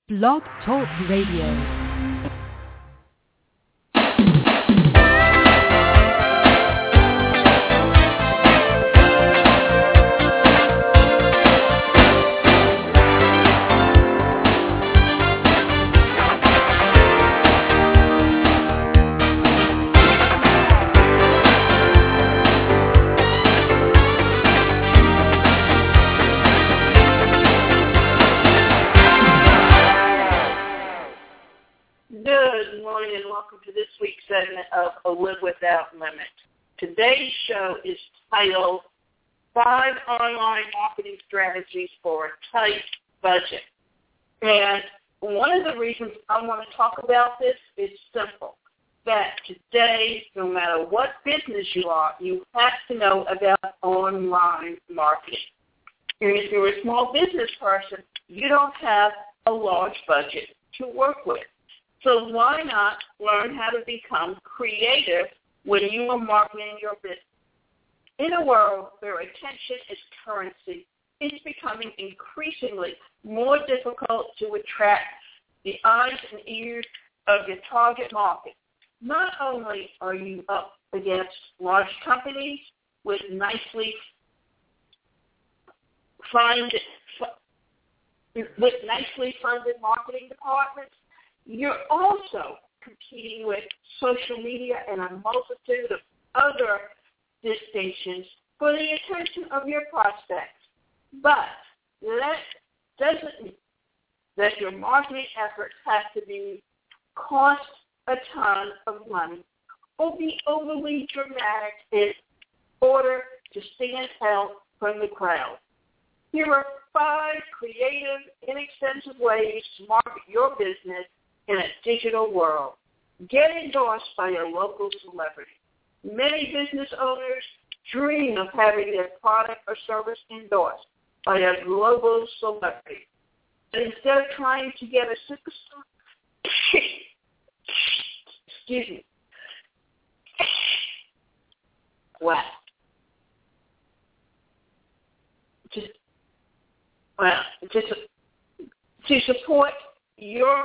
Blog Talk Radio. Good morning and welcome to this week's segment of A Live Without Limit. Today's show is titled 5 Online Marketing Strategies for a Tight Budget. And one of the reasons I want to talk about this is simple, that today, no matter what business you are, you have to know about online marketing. And if you're a small business person, you don't have a large budget to work with. So why not learn how to become creative when you are marketing your business? In a world where attention is currency, it's becoming increasingly more difficult to attract the eyes and ears of your target market. Not only are you up against large companies with nicely funded marketing departments, you're also competing with social media and a multitude of other distinctions for the attention of your prospects. But that doesn't mean that your marketing efforts have to cost a ton of money or be overly dramatic in order to stand out from the crowd. Here are 5 creative, inexpensive ways to market your business in a digital world. Get endorsed by a local celebrity. Many business owners dream of having their product or service endorsed by a global celebrity. But instead of trying to get a superstar, excuse me, wow. To support your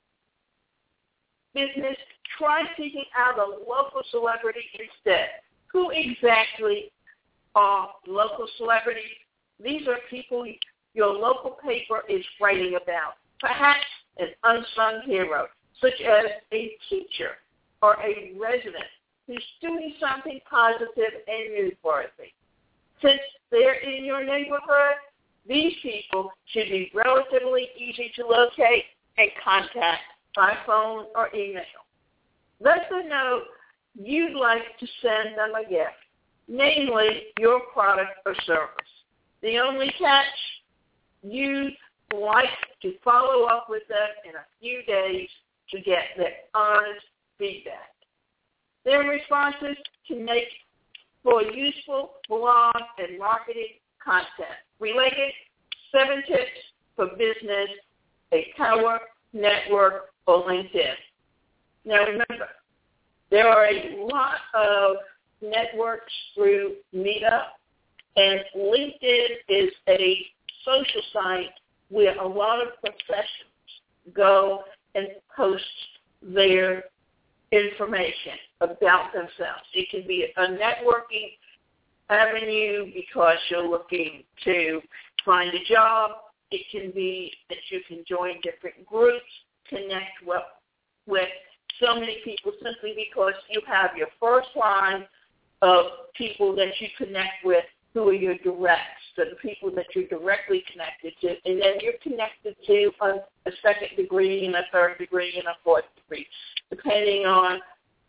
business, try seeking out a local celebrity instead. Who exactly are local celebrities? These are people your local paper is writing about. Perhaps an unsung hero, such as a teacher or a resident who's doing something positive and newsworthy. Since they're in your neighborhood, these people should be relatively easy to locate and contact by phone or email. Let them know you'd like to send them a gift, namely your product or service. The only catch, you'd like to follow up with them in a few days to get their honest feedback. Their responses can make for useful blog and marketing content. Related 7 tips for business, a power network, or LinkedIn. Now remember, there are a lot of networks through Meetup, and LinkedIn is a social site where a lot of professionals go and post their information about themselves. It can be a networking avenue because you're looking to find a job. It can be that you can join different groups, connect with so many people simply because you have your first line of people that you connect with who are your directs, so the people that you're directly connected to, and then you're connected to a second degree and a third degree and a fourth degree, depending on,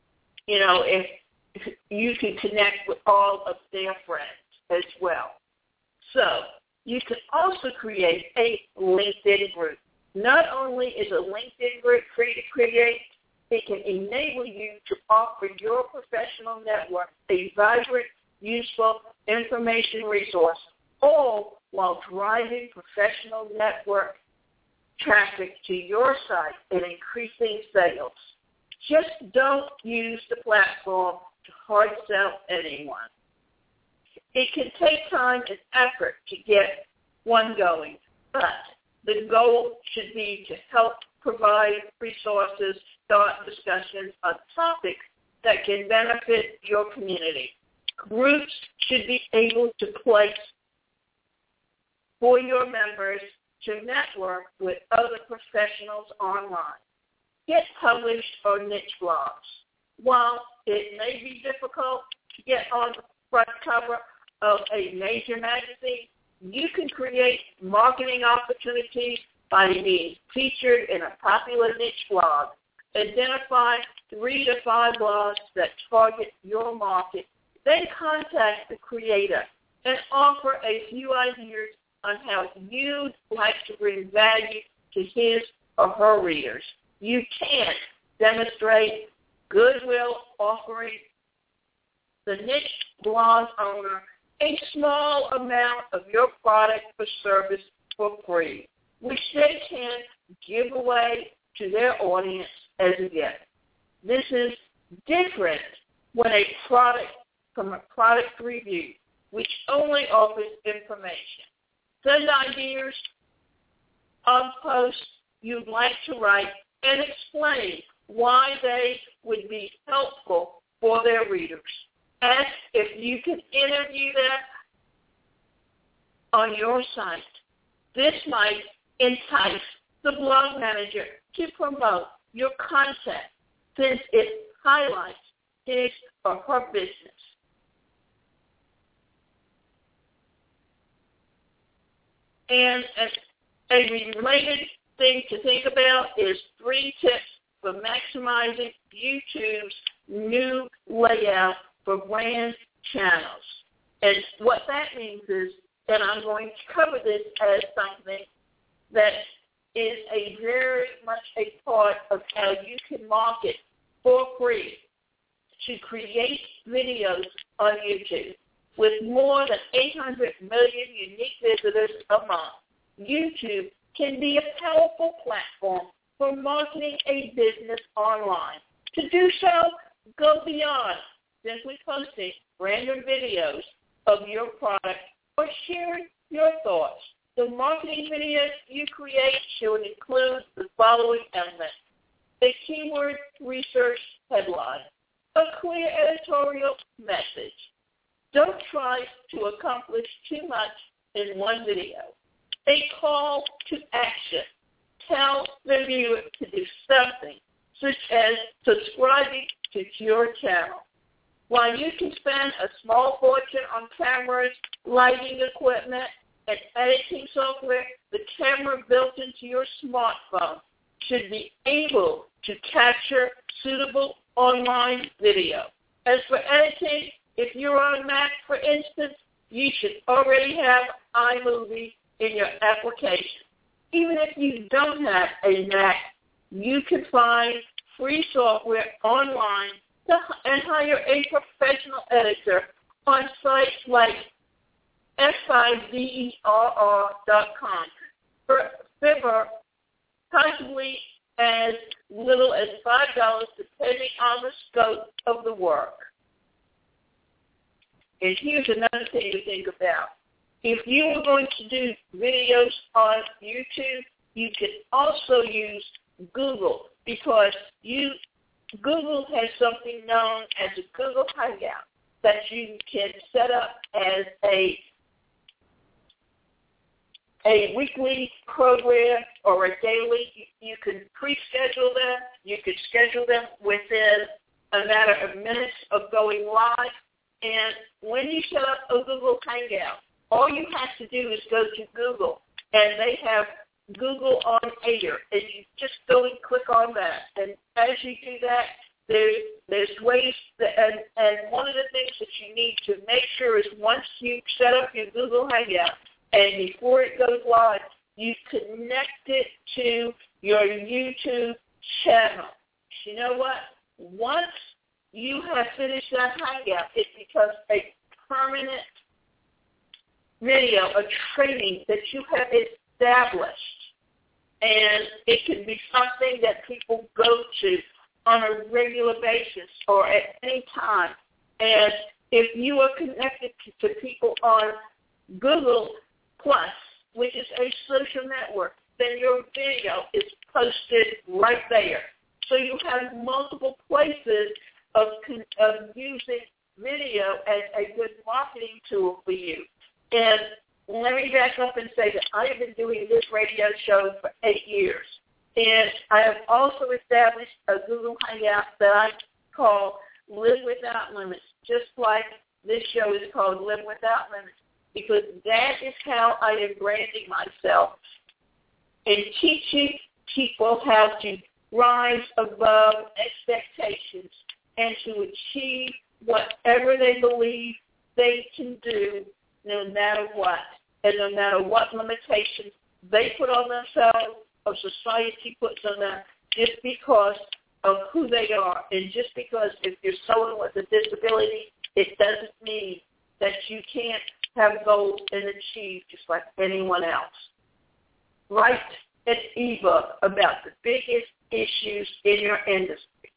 if you can connect with all of their friends as well. So you can also create a LinkedIn group. Not only is a LinkedIn group free to create, it can enable you to offer your professional network a vibrant, useful information resource, all while driving professional network traffic to your site and increasing sales. Just don't use the platform to hard sell anyone. It can take time and effort to get one going, but The goal should be to help provide resources, start discussions on topics that can benefit your community. Groups should be able to place for your members to network with other professionals online. Get published on niche blogs. While it may be difficult to get on the front cover of a major magazine, you can create marketing opportunities by being featured in a popular niche blog. Identify 3 to 5 blogs that target your market. Then contact the creator and offer a few ideas on how you'd like to bring value to his or her readers. You can demonstrate goodwill offering the niche blog owner a small amount of your product or service for free, which they can give away to their audience as a gift. This is different when from a product review, which only offers information. Send ideas on posts you'd like to write and explain why they would be helpful for their readers. Ask if you can interview them on your site. This might entice the blog manager to promote your content since it highlights his or her business. And a related thing to think about is 3 tips for maximizing YouTube's new layout for brand channels. And what that means is that I'm going to cover this as something that is a very much a part of how you can market for free to create videos on YouTube. With more than 800 million unique visitors a month, YouTube can be a powerful platform for marketing a business online. To do so, go beyond simply posting random videos of your product or sharing your thoughts. The marketing videos you create should include the following elements: a keyword research headline, a clear editorial message. Don't try to accomplish too much in one video. A call to action. Tell the viewer to do something, such as subscribing to your channel. While you can spend a small fortune on cameras, lighting equipment, and editing software, the camera built into your smartphone should be able to capture suitable online video. As for editing, if you're on Mac, for instance, you should already have iMovie in your application. Even if you don't have a Mac, you can find free software online and hire a professional editor on sites like fiverr.com for possibly as little as $5 depending on the scope of the work. And here's another thing to think about. If you are going to do videos on YouTube, you can also use Google because Google has something known as a Google Hangout that you can set up as a weekly program or a daily. You can pre-schedule them. You can schedule them within a matter of minutes of going live. And when you set up a Google Hangout, all you have to do is go to Google, and they have Google on Air, and you just go and click on that. And as you do that, there's ways that, and one of the things that you need to make sure is once you set up your Google Hangout, and before it goes live, you connect it to your YouTube channel. You know what? Once you have finished that Hangout, it becomes a permanent video, a training that you have established. And it can be something that people go to on a regular basis or at any time. And if you are connected to people on Google Plus, which is a social network, then your video is posted right there. So you have multiple places of using video as a good marketing tool for you. And let me back up and say that I have been doing this radio show for 8 years. And I have also established a Google Hangout that I call Live Without Limits, just like this show is called Live Without Limits, because that is how I am branding myself and teaching people how to rise above expectations and to achieve whatever they believe they can do no matter what, and no matter what limitations they put on themselves or society puts on them, just because of who they are. And just because if you're someone with a disability, it doesn't mean that you can't have goals and achieve just like anyone else. Write an ebook about the biggest issues in your industry.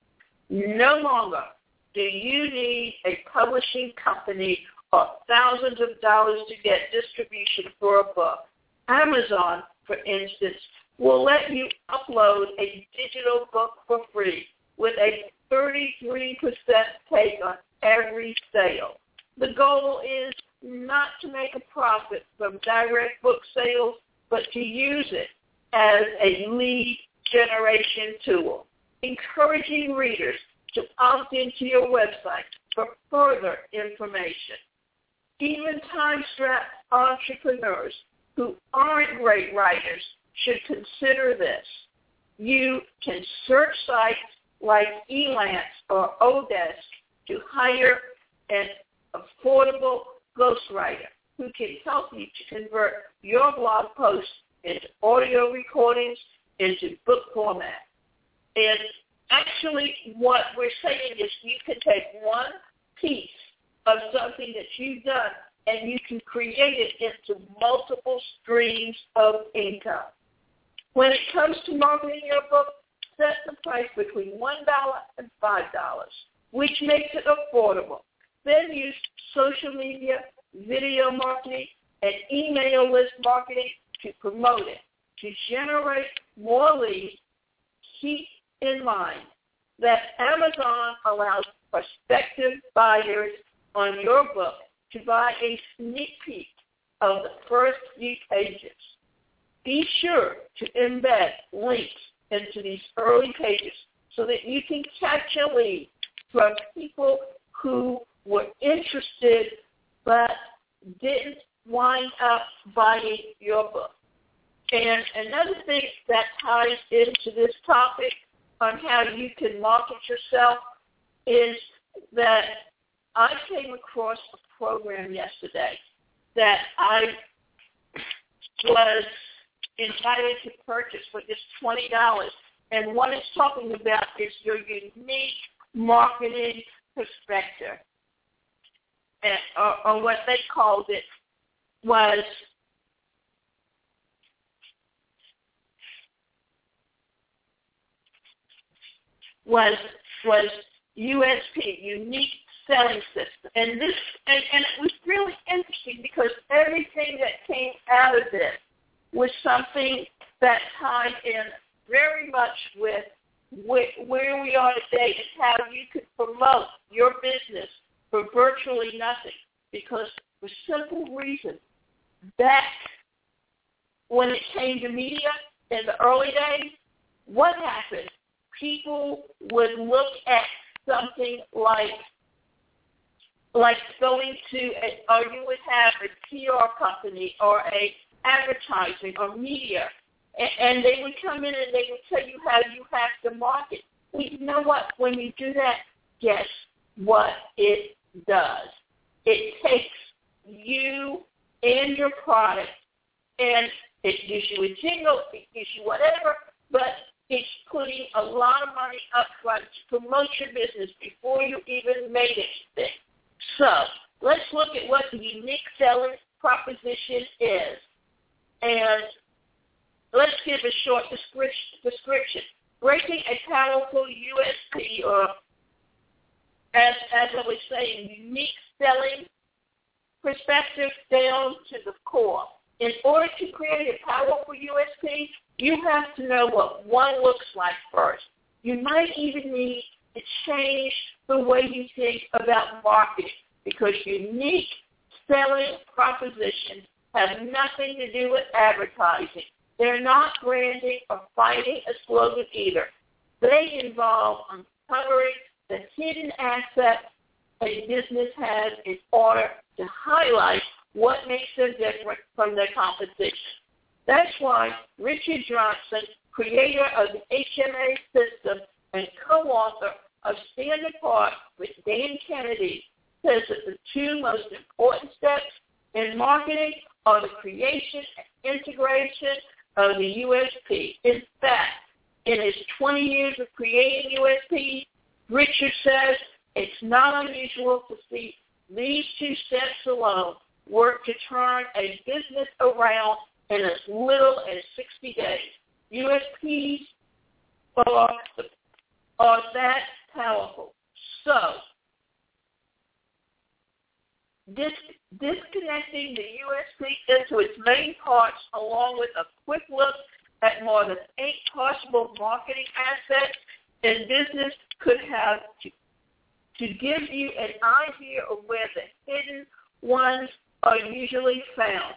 No longer do you need a publishing company or thousands of dollars to get distribution for a book. Amazon, for instance, will let you upload a digital book for free with a 33% take on every sale. The goal is not to make a profit from direct book sales, but to use it as a lead generation tool, encouraging readers to opt into your website for further information. Even time-strapped entrepreneurs who aren't great writers should consider this. You can search sites like Elance or Odesk to hire an affordable ghostwriter who can help you to convert your blog posts into audio recordings, into book format. And actually what we're saying is you can take one piece of something that you've done and you can create it into multiple streams of income. When it comes to marketing your book, set the price between $1 and $5, which makes it affordable. Then use social media, video marketing, and email list marketing to promote it. To generate more leads, keep in mind that Amazon allows prospective buyers on your book to buy a sneak peek of the first few pages. Be sure to embed links into these early pages so that you can catch a lead from people who were interested but didn't wind up buying your book. And another thing that ties into this topic on how you can market yourself is that I came across a program yesterday that I was invited to purchase for just $20. And what it's talking about is your unique marketing perspective. And, or what they called it was USP, unique selling system. And this and it was really interesting because everything that came out of this was something that tied in very much with where we are today and how you could promote your business for virtually nothing. Because for simple reason, back when it came to media in the early days, what happened? People would look at something like going to, or you would have a PR company or a advertising or media, and they would come in and they would tell you how you have to market. Well, you know what? When you do that, guess what it does? It takes you and your product, and it gives you a jingle, it gives you whatever, but it's putting a lot of money up front to promote your business before you even made anything. So let's look at what the unique selling proposition is. And let's give a short description. Breaking a powerful USP, or as I was saying, unique selling perspective down to the core. In order to create a powerful USP, You have to know what one looks like first. You might even need to change the way you think about marketing because unique selling propositions have nothing to do with advertising. They're not branding or finding a slogan either. They involve uncovering the hidden assets a business has in order to highlight what makes them different from their competition. That's why Richard Johnson, creator of the HMA system and co-author of Stand Apart with Dan Kennedy, says that the two most important steps in marketing are the creation and integration of the USP. In fact, in his 20 years of creating USP, Richard says it's not unusual to see these two steps alone work to turn a business around in as little as 60 days. USPs are that powerful. So, disconnecting the USP into its main parts along with a quick look at more than 8 possible marketing assets in business could have to give you an idea of where the hidden ones are usually found.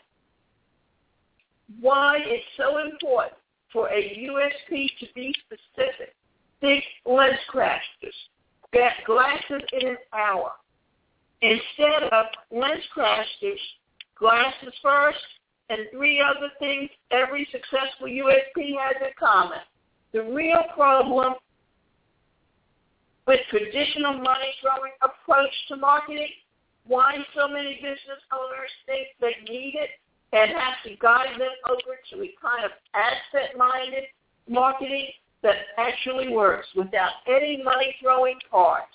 Why it's so important for a USP to be specific. Think lens crafters. Get glasses in an hour. Instead of lens crafters, glasses first, and 3 other things every successful USP has in common. The real problem with traditional money-throwing approach to marketing, why so many business owners think they need it and have to guide them over to a kind of asset-minded marketing that actually works without any money-throwing parts.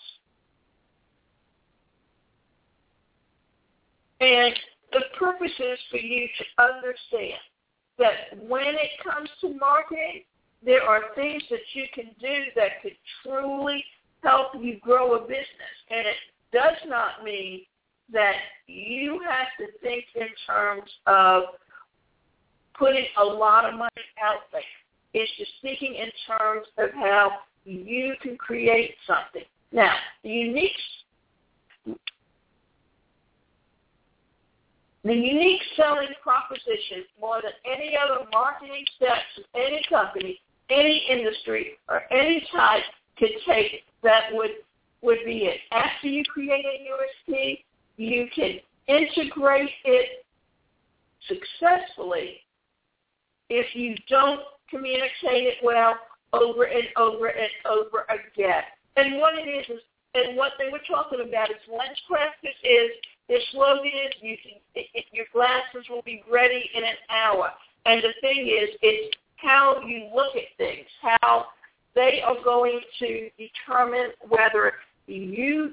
And the purpose is for you to understand that when it comes to marketing, there are things that you can do that could truly help you grow a business. And it does not mean that you have to think in terms of putting a lot of money out there. It's just thinking in terms of how you can create something. Now, the unique selling proposition, more than any other marketing steps of any company, any industry, or any type could take, that would be it. After you create a USP, you can integrate it successfully if you don't communicate it well over and over and over again. And what it is and what they were talking about is lens crafters is their slogan is your glasses will be ready in an hour. And the thing is, it's how you look at things, how they are going to determine whether you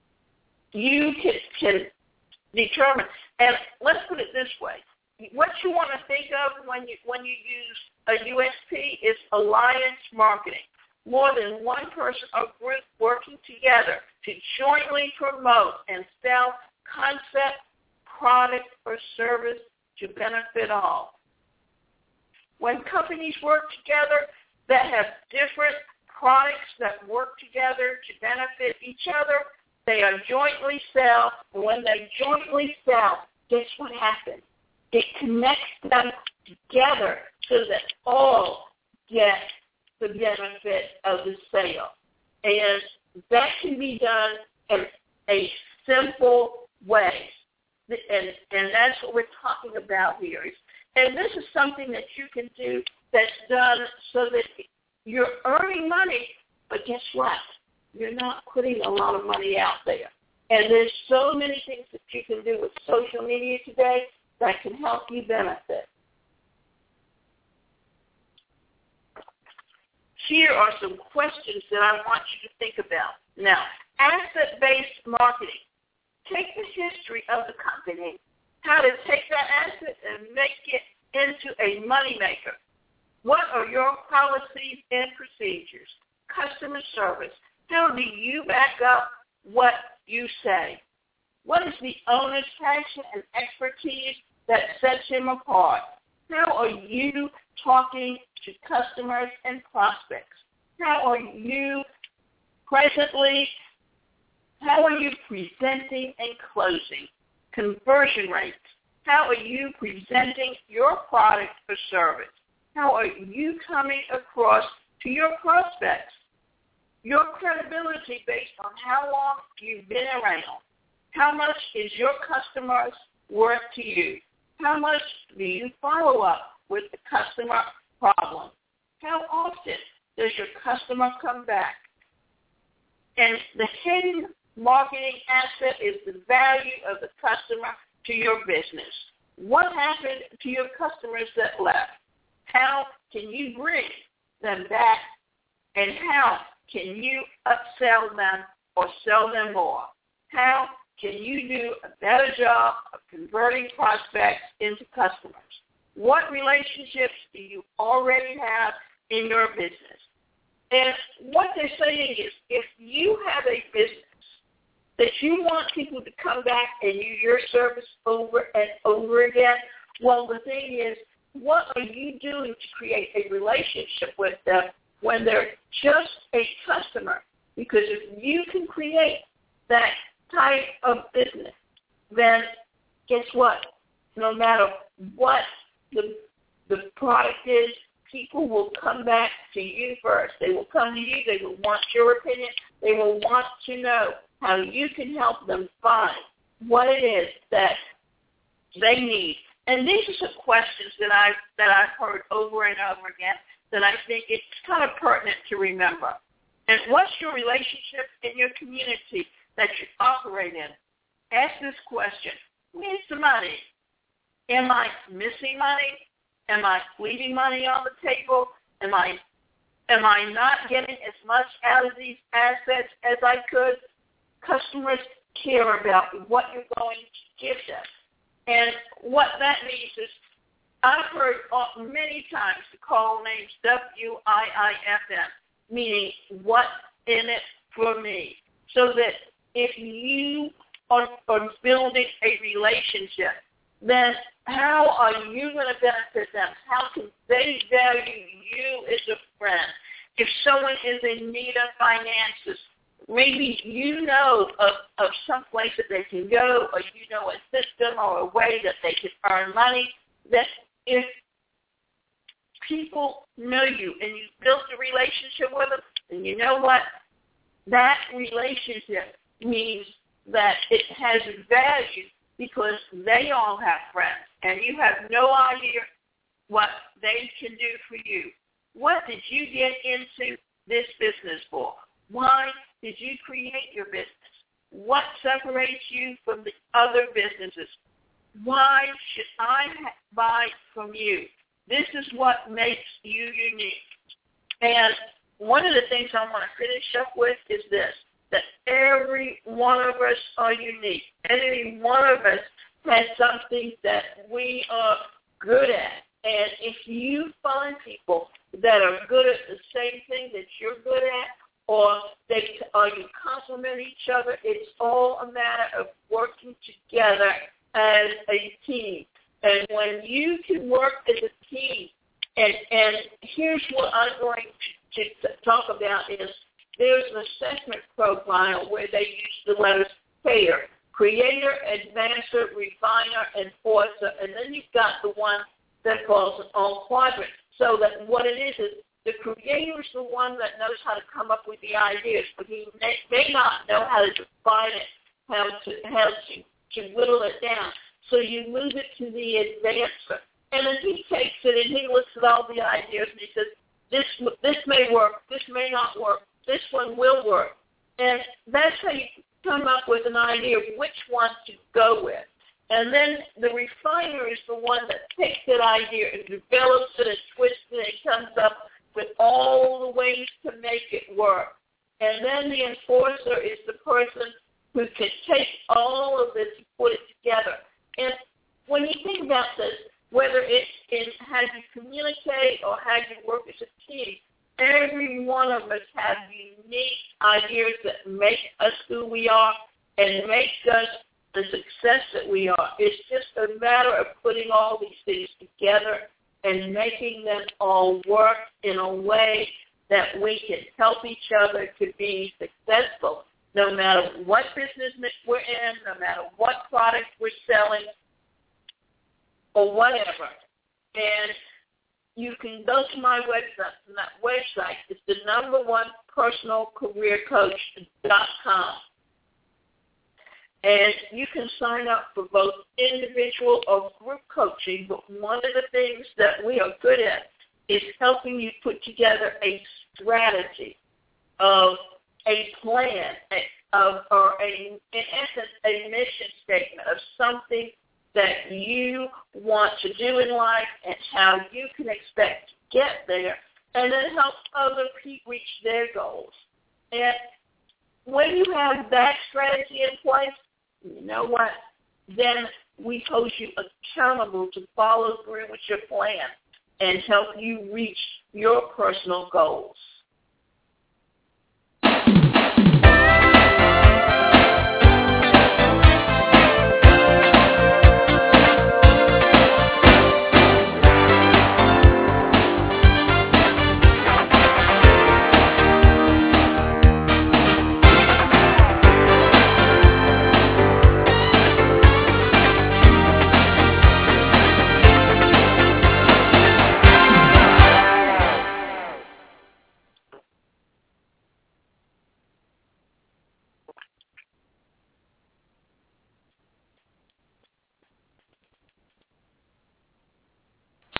can determine. And let's put it this way. What you want to think of when you use a USP is alliance marketing. More than one person or group working together to jointly promote and sell concept, product, or service to benefit all. When companies work together that have different products that work together to benefit each other, they are jointly sell. And when they jointly sell, guess what happens? It connects them together so that all get the benefit of the sale. And that can be done in a simple way. And that's what we're talking about here. And this is something that you can do that's done so that you're earning money, but guess what? You're not putting a lot of money out there. And there's so many things that you can do with social media today that can help you benefit. Here are some questions that I want you to think about. Now, asset-based marketing. Take the history of the company, how to take that asset and make it into a moneymaker. What are your policies and procedures? Customer service. How do you back up what you say? What is the owner's passion and expertise that sets him apart? How are you talking to customers and prospects? How are you presently, how are you presenting and closing? Conversion rates. How are you presenting your product or service? How are you coming across to your prospects? Your credibility based on how long you've been around. How much is your customers worth to you? How much do you follow up with the customer problem? How often does your customer come back? And the hidden marketing asset is the value of the customer to your business. What happened to your customers that left? How can you bring them back? And how can you upsell them or sell them more? How can you do a better job of converting prospects into customers? What relationships do you already have in your business? And what they're saying is, if you have a business that you want people to come back and use your service over and over again, well, the thing is, what are you doing to create a relationship with them when they're just a customer? Because if you can create that type of business, then guess what? No matter what the product is, people will come back to you first. They will come to you. They will want your opinion. They will want to know how you can help them find what it is that they need. And these are some questions that I've heard over and over again that I think it's kind of pertinent to remember. And what's your relationship in your community that you operate in? Ask this question: where's the money? Am I missing money? Am I leaving money on the table? Am I not getting as much out of these assets as I could? Customers care about what you're going to give them. And what that means is, I've heard many times the call names WIIFM, meaning what's in it for me. So that if you are building a relationship, then how are you going to benefit them? How can they value you as a friend? If someone is in need of finances, maybe you know of some place that they can go, or you know a system or a way that they can earn money, that if people know you and you built a relationship with them, then you know what? That relationship means that it has value because they all have friends, and you have no idea what they can do for you. What did you get into this business for? Why did you create your business? What separates you from the other businesses? Why should I buy from you? This is what makes you unique. And one of the things I want to finish up with is this, that every one of us are unique. Every one of us has something that we are good at. And if you find people that are good at the same thing that you're good at, or you complement each other, it's all a matter of working together as a team. And when you can work as a team, and here's what I'm going to talk about is there's an assessment profile where they use the letters CARE, Creator, Advancer, Refiner, Enforcer, and then you've got the one that falls on quadrant. So that what it is the creator is the one that knows how to come up with the ideas, but he may not know how to define it, how to whittle it down. So you move it to the advancer. And then he takes it and he looks at all the ideas and he says, this may work, this may not work, this one will work. And that's how you come up with an idea of which one to go with. And then the refiner is the one that takes that idea and develops it and twists it and comes up with all the ways to make it work. And then the enforcer is the person who can take all of this and put it together. And when you think about this, whether it's in how you communicate or how you work as a team, every one of us has unique ideas that make us who we are and make us the success that we are. It's just a matter of putting all these things together and making them all work in a way that we can help each other to be successful, no matter what business we're in, no matter what product we're selling, or whatever. And you can go to my website, and that website is the #1personalcareercoach.com. And you can sign up for both individual or group coaching, but one of the things that we are good at is helping you put together a strategy of a plan, in essence, a mission statement of something that you want to do in life and how you can expect to get there, and then help other people reach their goals. And when you have that strategy in place, you know what? Then we hold you accountable to follow through with your plan and help you reach your personal goals.